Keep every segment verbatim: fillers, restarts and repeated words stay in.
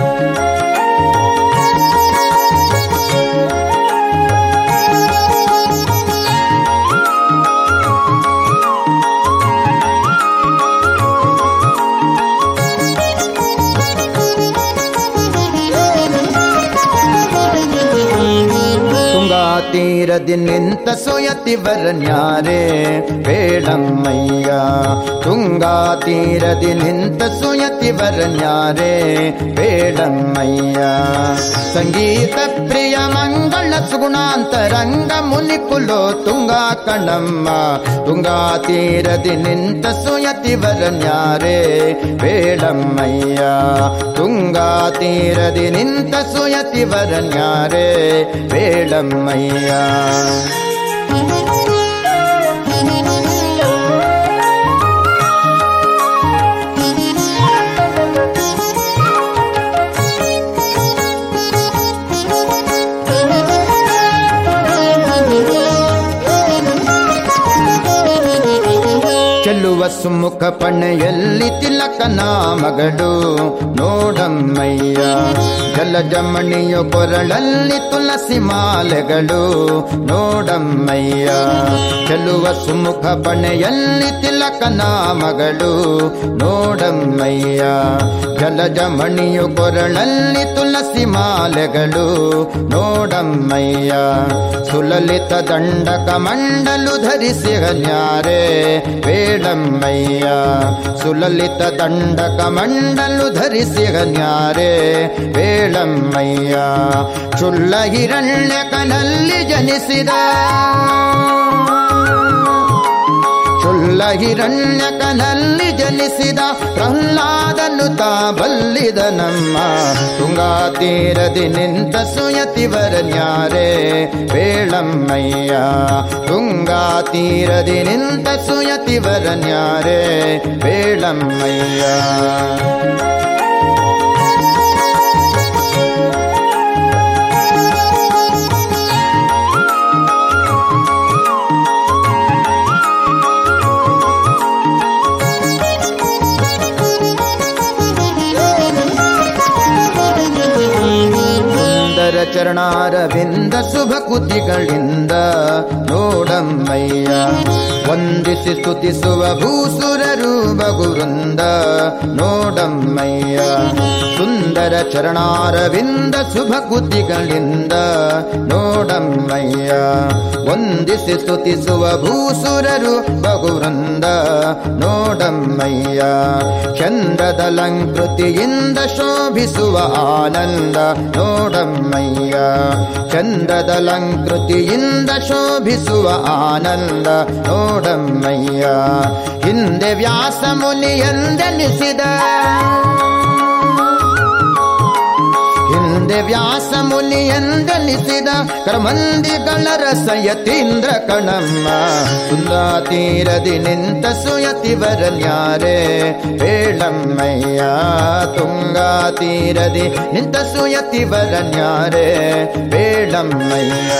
ತೀರದಿ ನಿಂತ ಸುಯತಿವರನ್ಯಾರೆ ಬೇಡಮ್ಮಯ್ಯ. ತುಂಗಾ ತೀರದಿ ನಿಂತ ಸುಯತಿವರನ್ಯಾರೆ ಬೇಡಮ್ಮಯ್ಯ. ಸಂಗೀತ ಪ್ರಿಯ ಮಂಗಳ ಸುಗುಣಾಂತರಂಗ ಮುನಿಕುಲೋ ತುಂಗಾ ಕಣಮ್ಮ. ತುಂಗಾ ತೀರದಿ ನಿಂತ ಸುಯತಿವರನ್ಯಾರೆ ಬೇಡಮ್ಮಯ್ಯ. ತುಂಗಾ ತೀರದಿ ನಿಂತ ಸುಯತಿವರನ್ಯಾರೆ ಬೇಡಮ್ಮಯ್ಯ. ಚೆಲ್ಲುವ ಸುಮುಖ ಪಣೆಯಲ್ಲಿ ತಿಲಕನ ಮಗಳು ನೋಡಮ್ಮಯ್ಯ. ಜಲಜಮಣಿಯ ಕೊರಳಲ್ಲಿ ತುಳಸಿ ಮಾಲೆಗಳು ನೋಡಮ್ಮಯ್ಯ. ಚೆಲ್ಲುವ ಸುಮುಖ ಪಣೆಯಲ್ಲಿ ತಿಲಕನ ಮಗಳು ನೋಡಮ್ಮಯ್ಯ. ಜಲಜಮಣಿಯ ಕೊರಳಲ್ಲಿ ತುಳಸಿ ಮಾಲೆಗಳು ನೋಡಮ್ಮಯ್ಯ. ಸುಲಲಿತ ದಂಡಕ ಮಂಡಲು ಧರಿಸಿ ಹನ್ಯಾರೆ ಬೇಡಮ್ಮಯ್ಯ. ಸುಲಲಿತ ದಂಡಕ ಮಂಡಲು ಧರಿಸಿ ಹನ್ಯಾರೆ ಬೇಡಮ್ಮಯ್ಯ. ಚುಲ್ಲ ಹಿರಣ್ಯಕನಲ್ಲಿ ಜನಿಸಿದ ಚುಲ್ಲ ಹಿರಣ್ಯಕನಲ್ಲಿ ಜನಿಸಿದ ಪ್ರಹ್ಲಾದನು ತಾ ಬಲ್ಲಿದ ನಮ್ಮ. ತುಂಗಾ ತೀರದಿ ನಿಂತ ಸುಯತಿವರನ್ಯಾರೆ ಬೇಡಮ್ಮಯ್ಯ. ತುಂಗಾ ತೀರದಿ ನಿಂತ ಸುಯತಿವರನ್ಯಾರೆ ಬೇಡಮ್ಮಯ್ಯ. ಚರಣಾರವಿಂದ ಶುಭ ಕುತಿಗಳಿಂದ ನೋಡಮ್ಮಯ್ಯ. ವಂದಿಸಿ ಸ್ತುತಿಸುವ ಭೂಸುರರು ಬಗುವೃಂದ ನೋಡಮ್ಮಯ್ಯ. ಸುಂದರ ಚರಣಾರವಿಂದ ಶುಭ ಕುತಿಗಳಿಂದ ನೋಡಮ್ಮಯ್ಯ. ವಂದಿಸಿ ಸ್ತುತಿಸುವ ಭೂಸುರರು ಬಗುವೃಂದ ನೋಡಮ್ಮಯ್ಯ. ಚಂದ್ರದಲಂಕೃತಿಯಿಂದ ಶೋಭಿಸುವ ಆನಂದ ನೋಡಮ್ಮಯ್ಯ. ಚಂದ್ರದಲಂಕೃತಿಯಿಂದ ಶೋಭಿಸುವ ಆನಂದ ನೋಡಮ್ಮಯ್ಯ. ಹಿಂದೆ ವ್ಯಾಸ ಮುನಿಯೆಂದೆನಿಸಿದ ಹಿಂದೆ ವ್ಯಾಸ ಮುನಿಯೆಂದೆನಿಸಿದ ಕರ್ಮಂದಿಗಳ ರಸಯತೀಂದ್ರ ಕಣಮ್ಮ. ತುಂಗಾ ತೀರದಿ ನಿಂತ ಸುಯತಿವರನ್ಯಾರೆ ಬೇಡಮ್ಮಯ್ಯ. ತುಂಗಾ ತೀರದಿ ನಿಂತ ಸುಯತಿವರನ್ಯಾರೆ ಬೇಡಮ್ಮಯ್ಯ.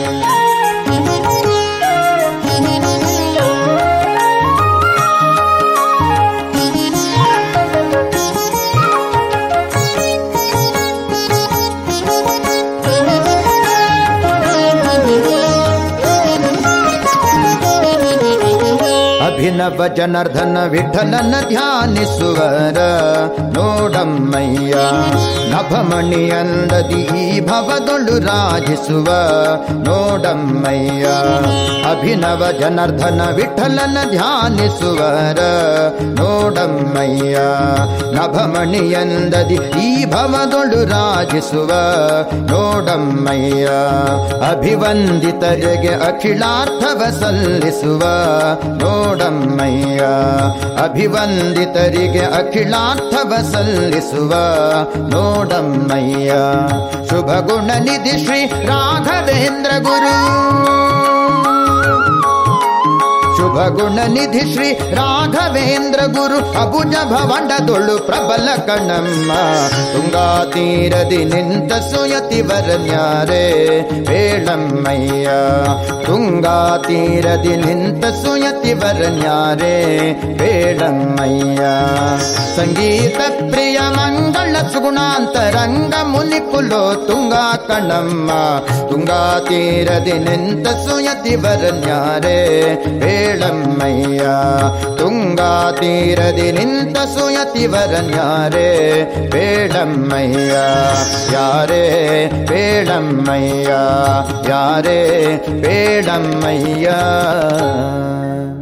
ಅಭಿನವ ಜನಾರ್ದನ ವಿಠಲನ ಧ್ಯಾನಿಸುವರ ನೋಡಮ್ಮಯ್ಯ. ನಭಮಣಿಯಂದದಿ ಈ ಭವದೊಳು ರಾಜಿಸುವ ನೋಡಮ್ಮಯ್ಯ. ಅಭಿನವ ಜನಾರ್ದನ ವಿಠಲನ ಧ್ಯಾನಿಸುವರ ನೋಡಮ್ಮಯ್ಯ. ನಭಮಣಿಯಂದದಿ ಈ ಭವದೊಳು ರಾಜಿಸುವ ನೋಡಮ್ಮಯ್ಯ. ಅಭಿವಂದಿತರಿಗೆ ಅಖಿಲಾರ್ಥವ ಸಲ್ಲಿಸುವ ನೋಡಮ್ಮಯ್ಯ. ಅಭಿವಂದಿತರಿಗೆ ಅಖಿಲಾರ್ಥವ ಸಲ್ಲಿಸುವ ನೋಡಮ್ಮಯ್ಯ. ಶುಭ ಗುಣ ನಿಧಿ ಶ್ರೀ ರಾಘವೇಂದ್ರ ಗುರು. ಶುಭ ಗುಣ ನಿಧಿ ಶ್ರೀ ರಾಘವೇಂದ್ರ ಗುರು. ಅಬುಜ ಭವಂಡದೊಳು ಪ್ರಬಲ ಕಣಮ್ಮ. ತುಂಗಾ ತುಂಗಾ ತೀರದಿ ನಿಂತ ಸುಯತಿ ವರನ್ಯಾರೆ ಬೇಳಮ್ಮಯ್ಯ ತುಂಗಾ ತೀರದಿ ನಿಂತ ಸುಯತಿ ವರನ್ಯಾರೆ ಬೇಳಮ್ಮಯ್ಯ ಸಂಗೀತ ಪ್ರಿಯ ಮಂಗಳ ಸುಗುಣಾಂತರಂಗ ಮುನಿಕುಲೋ ತುಂಗಾ ಕಣಮ್ಮ ತುಂಗಾ ತೀರದಿ ನಿಂತ ಸುಯತಿ ವರನ್ಯಾರೆ ಬೇಳಮ್ಮಯ್ಯ ತುಂಗಾ ತೀರದಿ ನಿಂತ ಸುಯತಿ ವರನ್ಯಾರೆ ಬೇಳಮ್ಮಯ್ಯ ಯಾರೇ ಬೇಳಮ್ಮಯ್ಯ ಯಾರೇ ಬೇಳಮ್ಮಯ್ಯ